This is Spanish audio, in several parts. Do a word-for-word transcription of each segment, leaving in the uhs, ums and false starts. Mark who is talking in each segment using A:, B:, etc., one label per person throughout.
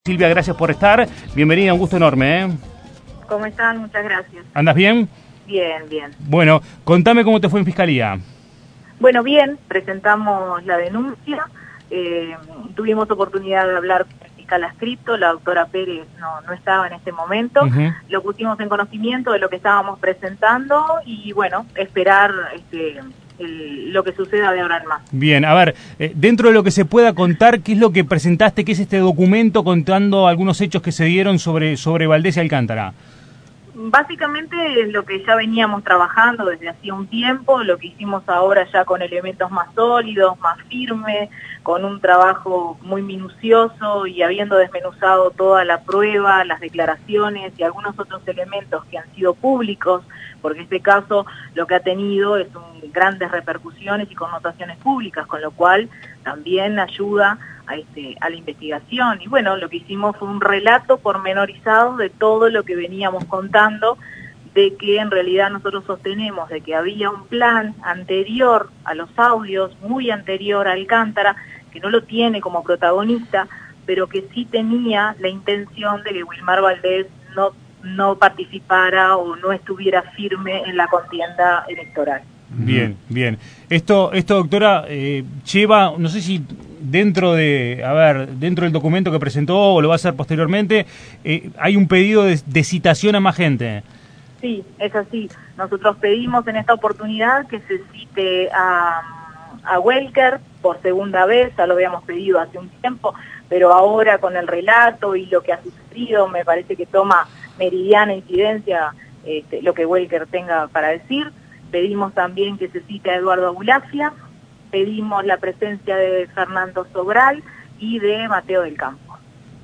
A: Silvia, gracias por estar. Bienvenida, un gusto enorme. ¿eh?
B: ¿Cómo están? Muchas gracias.
A: ¿Andas bien?
B: Bien, bien.
A: Bueno, contame cómo te fue en Fiscalía.
B: Bueno, bien, presentamos la denuncia. Eh, tuvimos oportunidad de hablar con el fiscal adscrito, la doctora Pérez no, no estaba en este momento. Uh-huh. Lo pusimos en conocimiento de lo que estábamos presentando y, bueno, esperar este, el, lo que suceda de ahora en más.
A: Bien, a ver, eh, dentro de lo que se pueda contar, ¿qué es lo que presentaste? ¿Qué es este documento contando algunos hechos que se dieron sobre, sobre Valdés y Alcántara?
B: Básicamente es lo que ya veníamos trabajando desde hacía un tiempo, lo que hicimos ahora ya con elementos más sólidos, más firmes, con un trabajo muy minucioso y habiendo desmenuzado toda la prueba, las declaraciones y algunos otros elementos que han sido públicos, porque este caso lo que ha tenido es un, grandes repercusiones y connotaciones públicas, con lo cual también ayuda a, este, a la investigación. Y bueno, lo que hicimos fue un relato pormenorizado de todo lo que veníamos contando, de que en realidad nosotros sostenemos de que había un plan anterior a los audios, muy anterior a Alcántara, que no lo tiene como protagonista, pero que sí tenía la intención de que Wilmar Valdés no, no participara o no estuviera firme en la contienda electoral.
A: Bien, bien. Esto, esto doctora, eh, lleva, no sé si dentro de, a ver, dentro del documento que presentó o lo va a hacer posteriormente, eh, hay un pedido de, de citación a más gente.
B: Sí, es así. Nosotros pedimos en esta oportunidad que se cite a, a Welker por segunda vez, ya lo habíamos pedido hace un tiempo, pero ahora con el relato y lo que ha sucedido me parece que toma meridiana incidencia este, lo que Welker tenga para decir. Pedimos también que se cite a Eduardo Abulafia, pedimos la presencia de Fernando Sobral y de Mateo del Campo.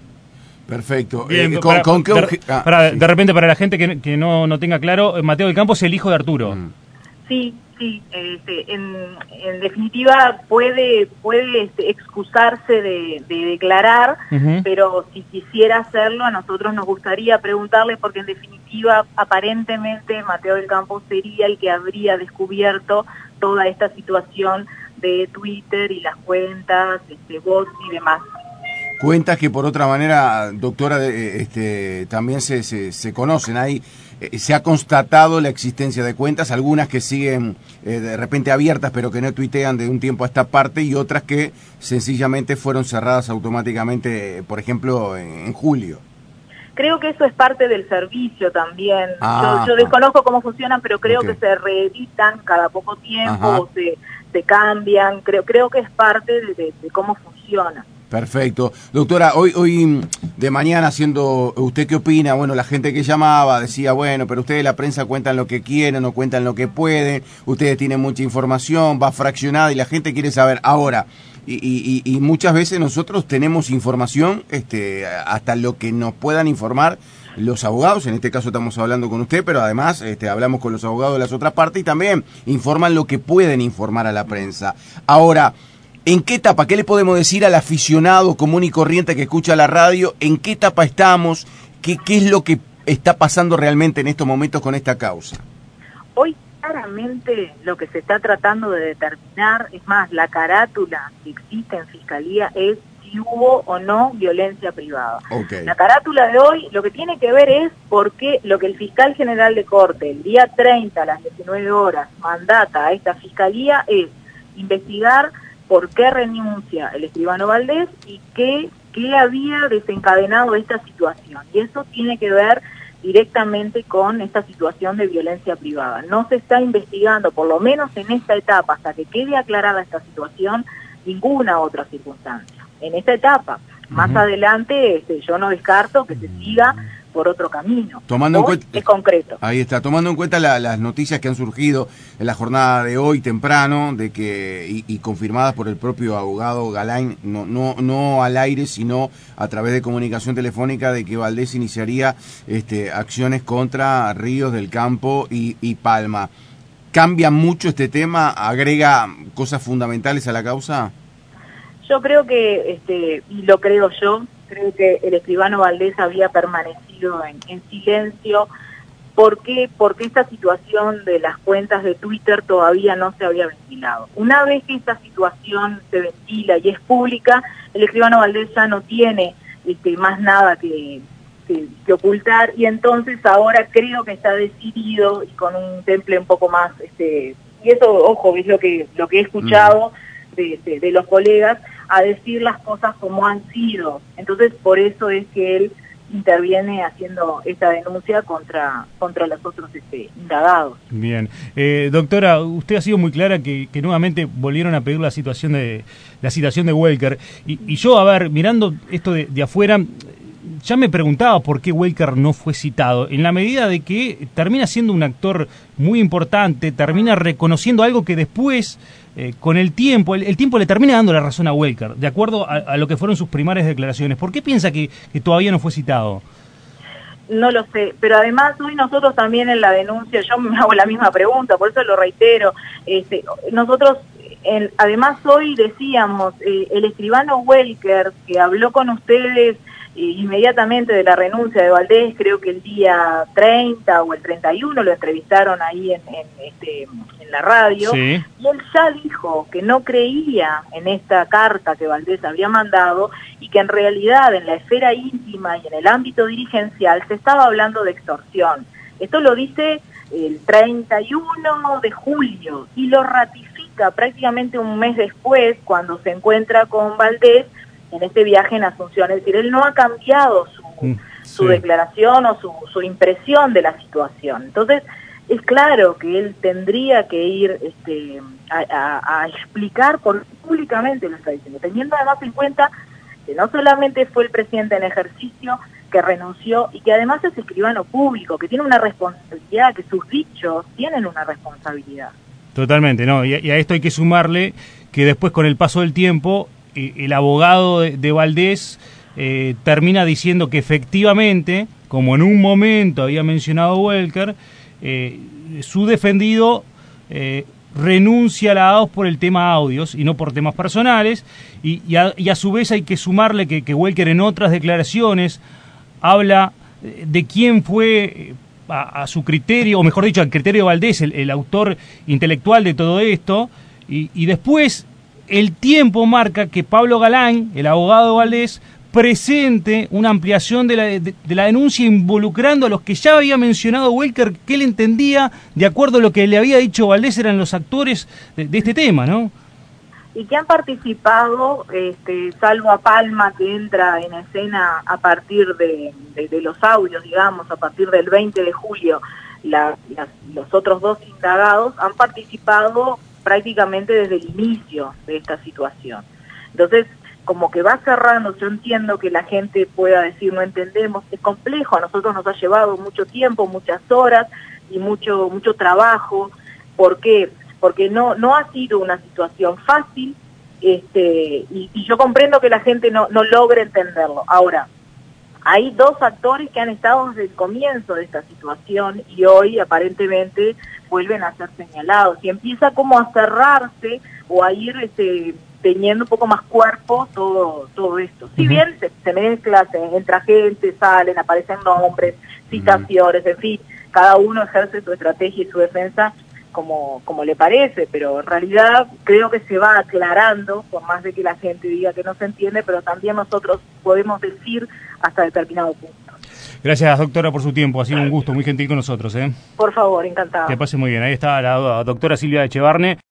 C: Perfecto.
A: Bien,
C: eh,
A: para,
C: ¿con, con qué
A: de,
C: ah,
A: para,
C: sí.
A: de repente, para la gente que, que no, no tenga claro, Mateo del Campo es el hijo de Arturo. Mm.
B: Sí, sí. Este, en, en definitiva, puede, puede este, excusarse de, de declarar, uh-huh. pero si quisiera hacerlo, a nosotros nos gustaría preguntarle, porque en definitiva, aparentemente, Mateo del Campo sería el que habría descubierto toda esta situación de Twitter y las cuentas, este, bots y demás.
C: Cuentas que por otra manera, doctora, este, también se, se, se conocen. Hay, eh, se ha constatado la existencia de cuentas, algunas que siguen eh, de repente abiertas pero que no tuitean de un tiempo a esta parte y otras que sencillamente fueron cerradas automáticamente, eh, por ejemplo, en, en julio.
B: Creo que eso es parte del servicio también.
C: Ah,
B: yo, yo desconozco cómo funcionan, pero creo
C: okay.
B: que se reeditan cada poco tiempo, o se, se cambian. Creo, creo que es parte de, de, de cómo funciona.
C: Perfecto. Doctora, hoy hoy de mañana, haciendo, ¿usted qué opina? Bueno, la gente que llamaba decía, bueno, pero ustedes la prensa cuentan lo que quieren, no cuentan lo que pueden, ustedes tienen mucha información, va fraccionada y la gente quiere saber. Ahora, y, y, y muchas veces nosotros tenemos información, este, hasta lo que nos puedan informar los abogados, en este caso estamos hablando con usted, pero además este, hablamos con los abogados de las otras partes y también informan lo que pueden informar a la prensa. Ahora, ¿en qué etapa? ¿Qué le podemos decir al aficionado común y corriente que escucha la radio? ¿En qué etapa estamos? ¿Qué, qué es lo que está pasando realmente en estos momentos con esta causa?
B: Hoy claramente lo que se está tratando de determinar, es más, la carátula que existe en Fiscalía es si hubo o no violencia privada.
C: Okay.
B: La carátula de hoy lo que tiene que ver es por qué lo que el fiscal general de corte el día treinta a las diecinueve horas mandata a esta Fiscalía es investigar por qué renuncia el escribano Valdés y qué, qué había desencadenado esta situación. Y eso tiene que ver directamente con esta situación de violencia privada. No se está investigando, por lo menos en esta etapa, hasta que quede aclarada esta situación, ninguna otra circunstancia. En esta etapa, uh-huh. más adelante, este, yo no descarto que se siga por otro camino.
C: Tomando en cuenta,
B: es concreto.
C: Ahí está, tomando en cuenta la, las noticias que han surgido en la jornada de hoy temprano, de que y, y confirmadas por el propio abogado Galán, no, no, no al aire, sino a través de comunicación telefónica, de que Valdés iniciaría este, acciones contra Ríos del Campo y, y Palma. ¿Cambia mucho este tema? ¿Agrega cosas fundamentales a la causa?
B: Yo creo que, este, y lo creo yo, creo que el escribano Valdés había permanecido en, en silencio. ¿Por qué? Porque esta situación de las cuentas de Twitter todavía no se había ventilado. Una vez que esta situación se ventila y es pública, el escribano Valdés ya no tiene este, más nada que, que, que ocultar, y entonces ahora creo que está decidido y con un temple un poco más, este, y eso, ojo, es lo que, lo que he escuchado mm. de, de, de los colegas, a decir las cosas como han sido. Entonces, por eso es que él interviene haciendo esta denuncia contra contra los otros este, indagados.
A: Bien. Eh, doctora, usted ha sido muy clara que, que nuevamente volvieron a pedir la situación de la citación de Welker. Y, y yo, a ver, mirando esto de, de afuera, ya me preguntaba por qué Welker no fue citado, en la medida de que termina siendo un actor muy importante, termina reconociendo algo que después, eh, con el tiempo, el, el tiempo le termina dando la razón a Welker, de acuerdo a, a lo que fueron sus primarias declaraciones. ¿Por qué piensa que, que todavía no fue citado?
B: No lo sé, pero además hoy nosotros también en la denuncia, yo me hago la misma pregunta, por eso lo reitero, este, nosotros en, además hoy decíamos, eh, el escribano Welker, que habló con ustedes Eh, inmediatamente de la renuncia de Valdés, creo que el día treinta o el treinta y uno lo entrevistaron ahí en, en, este, en la radio,
A: sí.
B: Y él ya dijo que no creía en esta carta que Valdés había mandado y que en realidad en la esfera íntima y en el ámbito dirigencial se estaba hablando de extorsión. Esto lo dice el treinta y uno de julio y lo ratifica prácticamente un mes después cuando se encuentra con Valdés en este viaje en Asunción. Es decir, él no ha cambiado su, mm, su sí. declaración o su, su impresión de la situación. Entonces, es claro que él tendría que ir este, a, a, a explicar por públicamente lo está diciendo, teniendo además en cuenta que no solamente fue el presidente en ejercicio que renunció y que además es escribano público, que tiene una responsabilidad, que sus dichos tienen una responsabilidad.
A: Totalmente, ¿no? Y a, y a esto hay que sumarle que después, con el paso del tiempo, el abogado de, de Valdés eh, termina diciendo que efectivamente, como en un momento había mencionado Welker, eh, su defendido eh, renuncia a la A O S por el tema audios y no por temas personales, y, y, a, y a su vez hay que sumarle que, que Welker en otras declaraciones habla de quién fue a, a su criterio, o mejor dicho, al criterio de Valdés, el, el autor intelectual de todo esto, y, y después el tiempo marca que Pablo Galán, el abogado de Valdés, presente una ampliación de la, de, de la denuncia involucrando a los que ya había mencionado Welker, que él entendía, de acuerdo a lo que le había dicho Valdés, eran los actores de, de este tema, ¿no?
B: Y que han participado, este, salvo a Palma, que entra en escena a partir de, de, de los audios, digamos, a partir del veinte de julio, la, la, los otros dos indagados han participado prácticamente desde el inicio de esta situación. Entonces, como que va cerrando, yo entiendo que la gente pueda decir no entendemos, es complejo, a nosotros nos ha llevado mucho tiempo, muchas horas y mucho mucho trabajo. ¿Por qué? Porque no no ha sido una situación fácil, este y, y yo comprendo que la gente no, no logre entenderlo. Ahora, hay dos actores que han estado desde el comienzo de esta situación y hoy aparentemente vuelven a ser señalados y empieza como a cerrarse o a ir este, teniendo un poco más cuerpo todo todo esto. Si bien se, se mezcla, se entra gente, salen, aparecen nombres, citaciones, en fin, cada uno ejerce su estrategia y su defensa como, como le parece, pero en realidad creo que se va aclarando, por más de que la gente diga que no se entiende, pero también nosotros podemos decir hasta determinado punto.
A: Gracias, doctora, por su tiempo. Ha sido un gusto, muy gentil con nosotros, ¿eh?
B: Por favor, encantado.
A: Que pase muy bien. Ahí está la doctora Silvia Echevarne.